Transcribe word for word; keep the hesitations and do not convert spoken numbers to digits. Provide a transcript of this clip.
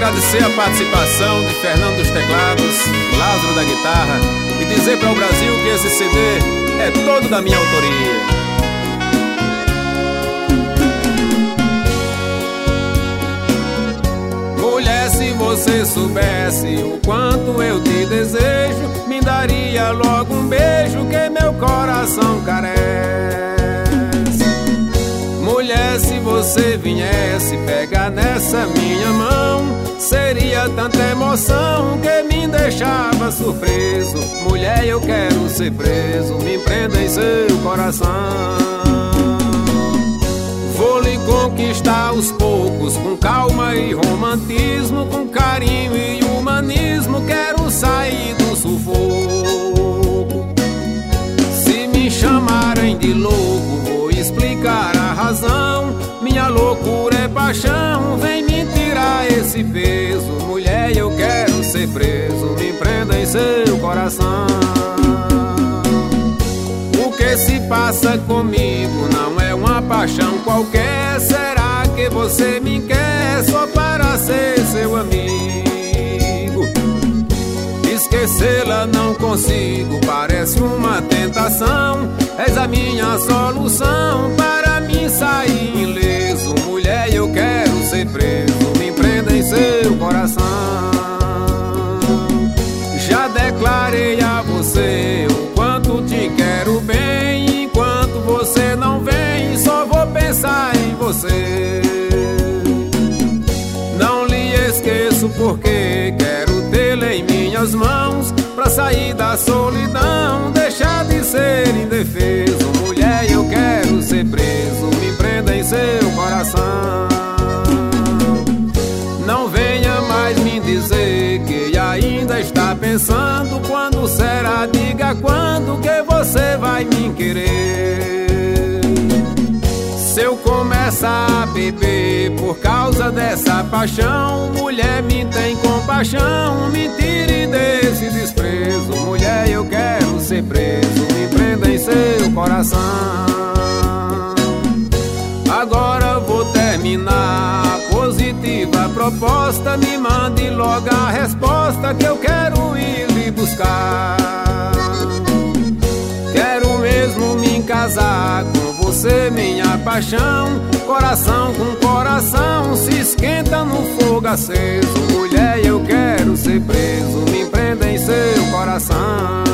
agradecer a participação de Fernando dos teclados, Lázaro da guitarra e dizer para o Brasil que esse C D é todo da minha autoria. Mulher, se você soubesse o quanto eu te desejo, me daria logo um beijo que meu coração carece. Mulher, se você viesse pegar nessa minha mão, seria tanta emoção que me deixava surpreso. Mulher, eu quero ser preso, me prenda em seu coração. Vou lhe conquistar aos poucos, com calma e romantismo, com carinho e humanismo, quero sair do sufoco. Se me chamarem de louco, vou explicar a razão. Minha loucura é paixão, vem me tirar esse peso. Mulher, eu quero ser preso, me prenda em seu coração. O que se passa comigo não é uma paixão qualquer. Será que você me quer só para ser seu amigo? Esquecê-la não consigo, parece uma tentação. És a minha solução para mim sair ileso. Mulher, eu quero ser preso, me prenda em seu coração. Já declarei a você o quanto te quero bem. Enquanto você não vem, só vou pensar em você. Não lhe esqueço porque quero tê-la em minhas mãos, pra sair da solidão, deixar de ser indefeso. Mulher, eu quero ser preso, me prenda em seu coração. Não venha mais me dizer que ainda está pensando. Quando será? Diga quando que você vai me querer. Se eu começar a beber por causa dessa paixão, mulher, me tem compaixão, me tire desse desprezo. Mulher, eu quero ser preso, me prenda em seu coração. Agora vou terminar a positiva proposta. Me mande logo a resposta que eu quero ir lhe buscar. Quero mesmo me casar com você, minha paixão. Coração com coração se esquenta no fogo aceso. Mulher, eu quero ser preso, me prenda em seu coração.